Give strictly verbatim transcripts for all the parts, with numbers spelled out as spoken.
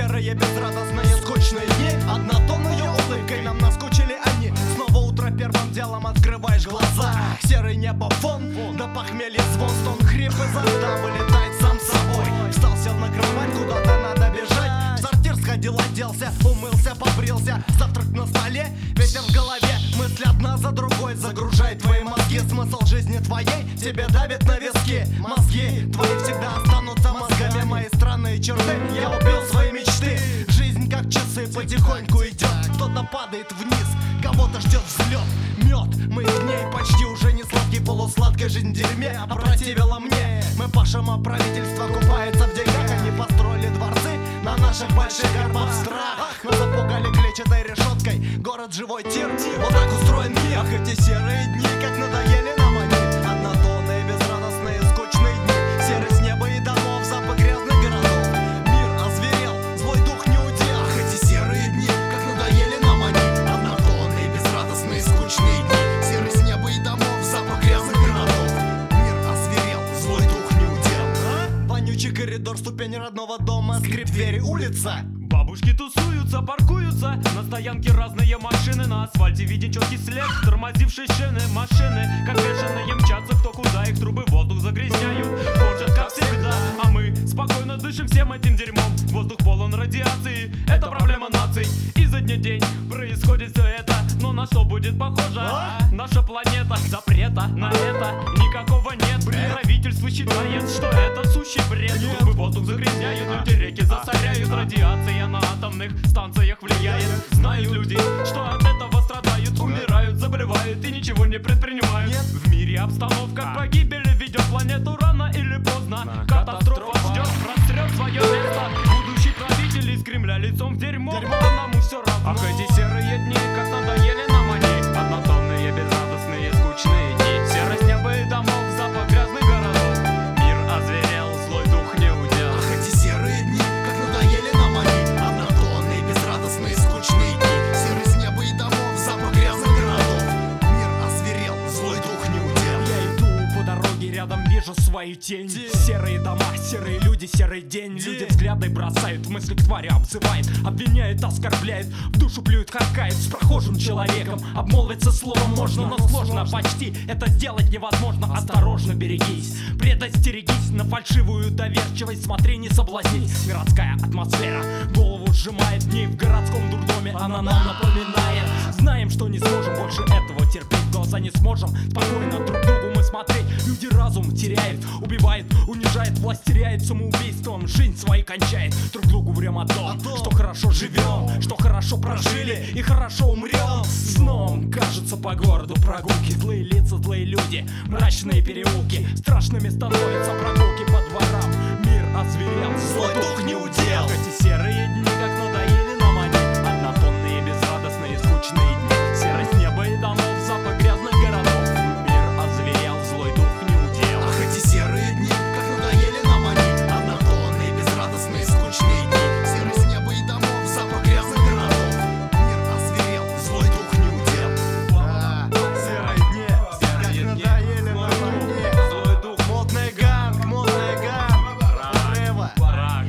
серые, безрадостные, скучные дни. Однотонной улыбкой нам наскучили они. Снова утро, первым делом открываешь глаза. Серый небо фон, до похмелья звон. Стон, хрип изо рта вылетает сам собой. Встал, сел на кровать, куда-то надо бежать. В сортир сходил, оделся, умылся, побрился. Завтрак на столе, ветер в голове. Мысли одна за другой загружает твои мозги. Смысл жизни твоей тебе давит на виски. Мозги твои всегда останутся мозгами. Мои странные черты, я убил свои мечты. Жизнь как часы потихоньку идет. Кто-то падает вниз, кого-то ждет взлет. Мед, мы в ней почти уже не сладкий, полусладкая жизнь в дерьме опротивила мне. Мы пашем, а правительство купается в деньгах. Они построили дворцы на наших больших горбах. Страх, мы запугали клетчатой решеткой. Город живой тир, вот так устроен мир. Ах, эти серые дни, как надоели нам они. Однотонные, безрадостные, скучные дни. Серость неба и домов, запах грязных городов. Мир озверел, злой дух не удел. Ах, эти серые дни, как надоели нам они. Однотонные, безрадостные, скучные дни. Серость неба и домов, запах грязных городов. Мир озверел, злой дух не удел. А? Вонючий коридор, ступень родного дома, скрип двери, улица. Бабушки тусуются, паркуются. На стоянке разные машины. На асфальте виден четкий след тормозившей шины. Машины, как бешеные, мчатся кто куда. Их трубы воздух загрязняют, порчат как всегда. А мы спокойно дышим всем этим дерьмом. Воздух полон радиации, это проблема наций. Изо дня в день происходит все это. Но на что будет похоже? А? Наша планета, запрета на это никакого нет. Бред. Правительство считает, что это сущий бред. Трубы воздух загрязняют, люди реки засоряют. Радиация на атомных станциях влияет. Знают люди, что от этого страдают, умирают, заболевают и ничего не предпринимают. Нет. В мире обстановка к погибели ведет планету рано или поздно. Катастрофа ждет, прострет свое место. Будущий правитель из Кремля лицом в дерьмо, дерьмо. А нам все равно. Ах, эти серые дни, как надоели нам они. Однотонные, безрадостные, скучные дни. Серость неба и домов, запах грязных городов. Мир озверел, злой дух не удел. Ах, эти серые дни, как надоели нам они. Однотонные, безрадостные, скучные дни. Серость неба и домов, запах грязных городов. Мир озверел, злой дух не удел. Я иду по дороге, рядом вижу свою тень. День. Серые дома, серые люди, серый день. День. Люди взгляды бросают, мысли к твари обзывает. Обвиняет, оскорбляет, в душу плюет, харкает. С прохожим человеком обмолвиться словом можно, но сложно почти это сделать невозможно. Осторожно берегись, предостерегись. На фальшивую доверчивость смотри, не соблазнись. Городская атмосфера голову сжимает. Дней в городском дурдоме она нам напоминает. Знаем, что не сможем больше этого терпеть, но за не сможем спокойно друг другу мы смотреть. Люди разум теряют, убивает, унижает, власть теряет, самоубийством жизнь своей кончает. Друг другу врем о том, что хорошо живем, что хорошо прожили и хорошо умрем. Сном кажется по городу прогулки, злые лица, злые люди, мрачные переулки. Страшными становятся прогулки по дворам. Мир озверел, злой дух не удел. Эти серые дни, как надоели нам они. Однотонные, безрадостные, скучные дни. Серость неба и домов, запах грязных городов. Мир озверел, злой дух не удел. Ах, эти серые дни, как надоели нам они. Однотонные, безрадостные, скучные дни. Серость неба и домов, запах грязных городов. Мир озверел, злой дух не удел. А, серые дни, как надоели нам они. Злой дух, модный ганг, модный ганг. Рыва, брак,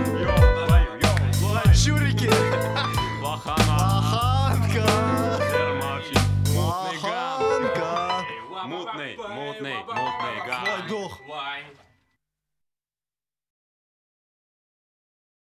йо, чурики, лохана, лоханка, термофин, мутный ган. лоханка. Мутный, мутный, мутный ган. Злой дух. Wine.